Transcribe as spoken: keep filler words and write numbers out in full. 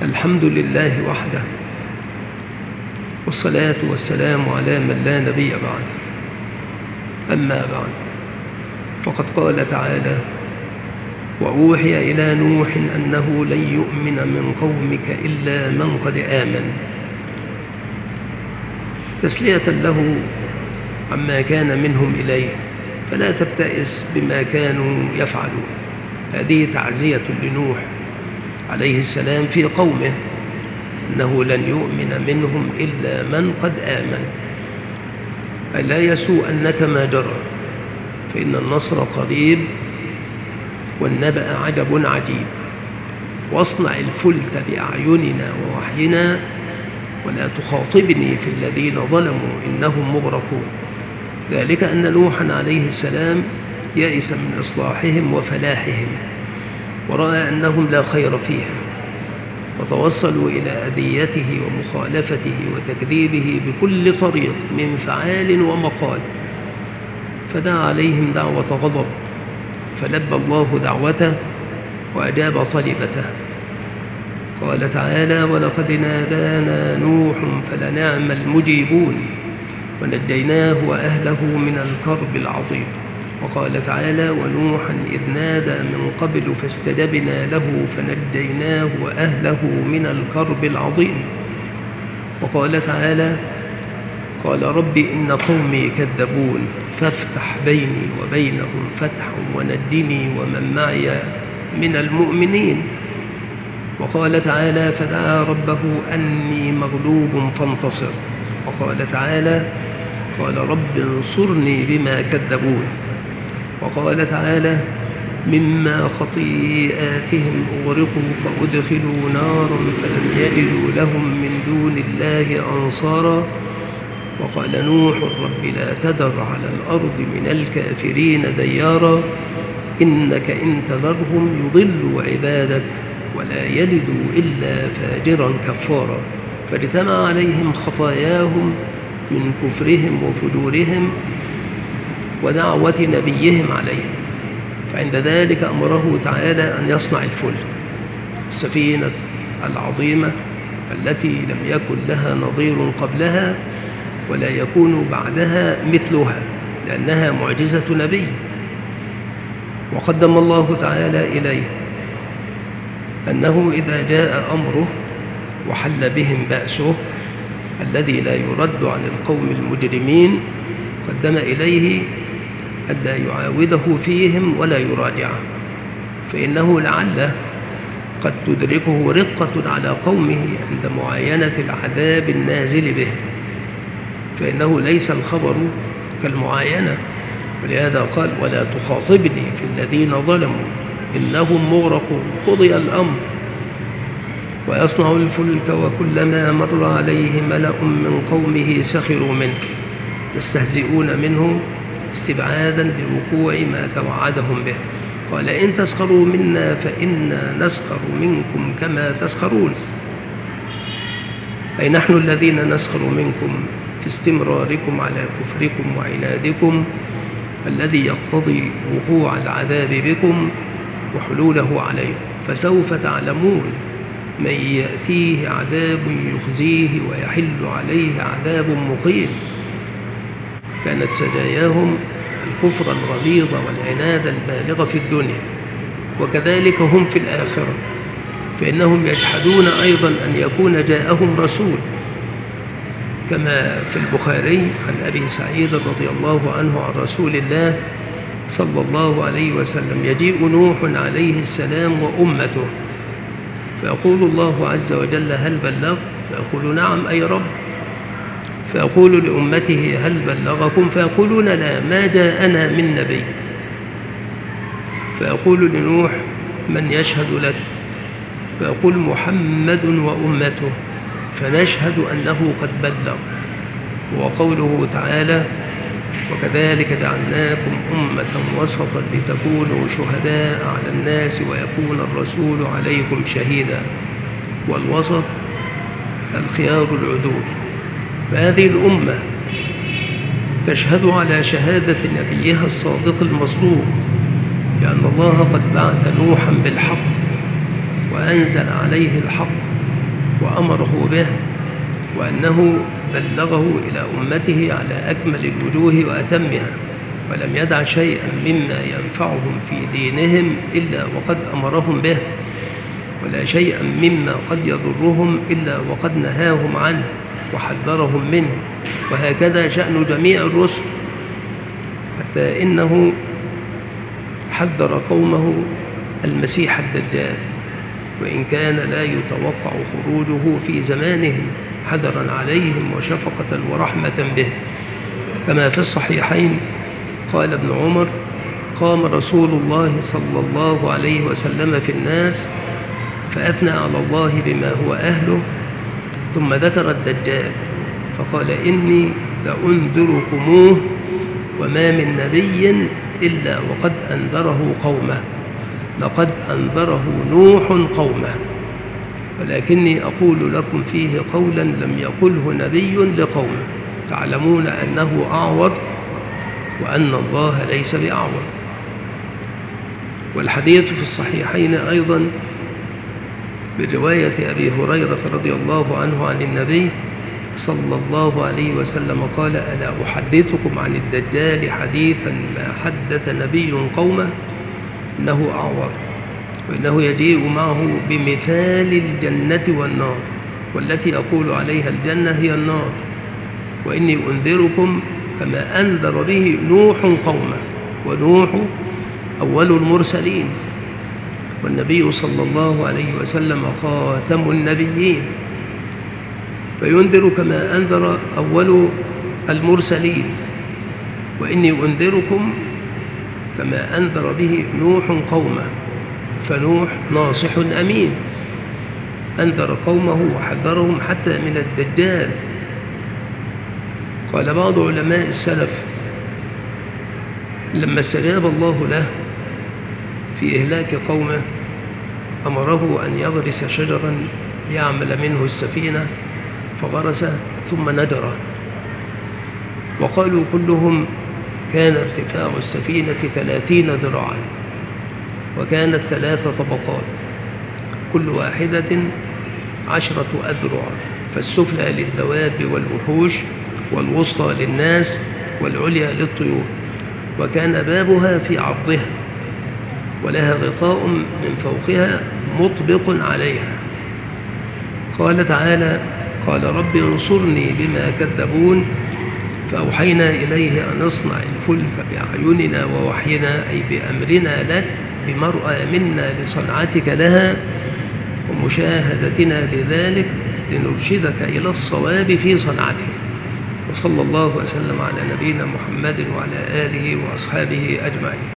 الحمد لله وحده، والصلاة والسلام على من لا نبي بعده. أما بعد، فقد قال تعالى: وأوحي إلى نوح أنه لن يؤمن من قومك إلا من قد آمن، تسلية له عما كان منهم إليه، فلا تبتئس بما كانوا يفعلون. هذه تعزية لنوح عليه السلام في قومه، أنه لن يؤمن منهم إلا من قد آمن. ألا يسوء أنك ما جرى، فإن النصر قريب والنبأ عجب عجيب. واصنع الفلك بأعيننا ووحينا ولا تخاطبني في الذين ظلموا إنهم مغرقون. ذلك أن نوحا عليه السلام يئس من إصلاحهم وفلاحهم، ورأى أنهم لا خير فيهم، وتوصلوا إلى أذيته ومخالفته وتكذيبه بكل طريق من فعال ومقال، فدعا عليهم دعوة غضب، فلبى الله دعوته وأجاب طلبته. قال تعالى: ولقد نادانا نوح فلنعم المجيبون ونجيناه وأهله من الكرب العظيم. وقال تعالى: ونوحا إذ نادى من قبل فاستجبنا له فنجيناه وأهله من الكرب العظيم. وقال تعالى: قال رب إن قومي كذبون فافتح بيني وبينهم فتحا ونجني ومن معي من المؤمنين. وقال تعالى: فدعا ربه أني مغلوب فانتصر. وقال تعالى: قال رب انصرني بما كذبون. وقال تعالى: مما خطيئاتهم أغرقوا فأدخلوا نارا فلم يجدوا لهم من دون الله أنصارا. وقال نوح رب لا تذر على الأرض من الكافرين ديارا إنك إن تذرهم يضلوا عبادك ولا يلدوا إلا فاجرا كفارا. فاجتمع عليهم خطاياهم من كفرهم وفجورهم ودعوة نبيهم عليهم، فعند ذلك أمره تعالى أن يصنع الفلك، السفينة العظيمة التي لم يكن لها نظير قبلها ولا يكون بعدها مثلها، لأنها معجزة نبي. وقدم الله تعالى إليه أنه إذا جاء أمره وحل بهم بأسه الذي لا يرد عن القوم المجرمين، قدم إليه ألا يعاوده فيهم ولا يراجعه، فإنه لعله قد تدركه رقة على قومه عند معاينة العذاب النازل به، فإنه ليس الخبر كالمعاينة. ولهذا قال: ولا تخاطبني في الذين ظلموا إنهم مغرقون. قضي الأمر. ويصنع الفلك وكلما مر عليه ملأ من قومه سخروا منه يستهزئون منه استبعادا لوقوع ما توعدهم به. قال: إن تسخروا منا فإنا نسخر منكم كما تسخرون. أي نحن الذين نسخر منكم في استمراركم على كفركم وعنادكم الذي يقتضي وقوع العذاب بكم وحلوله عليكم. فسوف تعلمون من يأتيه عذاب يخزيه ويحل عليه عذاب مقيم. كانت سجاياهم الكفر الغليظ والعناد البالغ في الدنيا، وكذلك هم في الآخرة، فإنهم يجحدون أيضا أن يكون جاءهم رسول، كما في البخاري عن أبي سعيد رضي الله عنه عن رسول الله صلى الله عليه وسلم: يجيء نوح عليه السلام وأمته فيقول الله عز وجل: هل بلغت؟ فيقول: نعم أي رب. فيقول لأمته: هل بلغكم؟ فيقولون: لا، ما جاءنا من نبي. فيقول لنوح: من يشهد لك؟ فيقول: محمد وأمته، فنشهد أنه قد بلغ. وقوله تعالى: وكذلك جعلناكم أمة وسطا لتكونوا شهداء على الناس ويكون الرسول عليكم شهيدا. والوسط الخيار العدول. فهذه الأمة تشهد على شهادة نبيها الصادق المصدوق بأن الله قد بعث نوحا بالحق وأنزل عليه الحق وأمره به، وأنه بلغه إلى أمته على أكمل الوجوه وأتمها، ولم يدع شيئا مما ينفعهم في دينهم إلا وقد أمرهم به، ولا شيئا مما قد يضرهم إلا وقد نهاهم عنه وحذرهم منه. وهكذا شأن جميع الرسل، حتى إنه حذر قومه المسيح الدجال، وإن كان لا يتوقع خروجه في زمانهم، حذرا عليهم وشفقة ورحمة به، كما في الصحيحين قال ابن عمر: قام رسول الله صلى الله عليه وسلم في الناس فأثنى على الله بما هو أهله، ثم ذكر الدجال فقال: إني لأنذركموه وما من نبي إلا وقد أنذره قومه، لقد أنذره نوح قومه، ولكني أقول لكم فيه قولا لم يقله نبي لقومه، تعلمون أنه أعور وأن الله ليس بأعور. والحديث في الصحيحين أيضا برواية أبي هريرة رضي الله عنه عن النبي صلى الله عليه وسلم قال: ألا أحدثكم عن الدجال حديثا ما حدث نبي قومه؟ إنه أعور، وإنه يجيء معه بمثال الجنة والنار، والتي أقول عليها الجنة هي النار، وإني أنذركم كما أنذر به نوح قومه، ونوح أول المرسلين، والنبي صلى الله عليه وسلم خاتم النبيين، فينذر كما أنذر أول المرسلين. وإني أنذركم كما أنذر به نوح قومه، فنوح ناصح أمين، أنذر قومه وحذرهم حتى من الدجال. قال بعض علماء السلف: لما استجاب الله له في إهلاك قومه أمره أن يغرس شجرا ليعمل منه السفينة، فغرسه ثم نجره، وقالوا كلهم كان ارتفاع السفينة ثلاثين ذراعا، وكانت ثلاث طبقات، كل واحدة عشرة أذرع، فالسفلى للدواب والوحوش، والوسطى للناس، والعليا للطيور، وكان بابها في عرضها، ولها غطاء من فوقها مطبق عليها. قال تعالى: قال رب انصرني بما كذبون، فأوحينا إليه أن اصنع الفلك بأعيننا ووحينا، أي بأمرنا لك، بمرأى منا لصنعتك لها ومشاهدتنا لذلك، لنرشدك إلى الصواب في صنعته. وصلى الله وسلم على نبينا محمد وعلى آله وأصحابه أجمعين.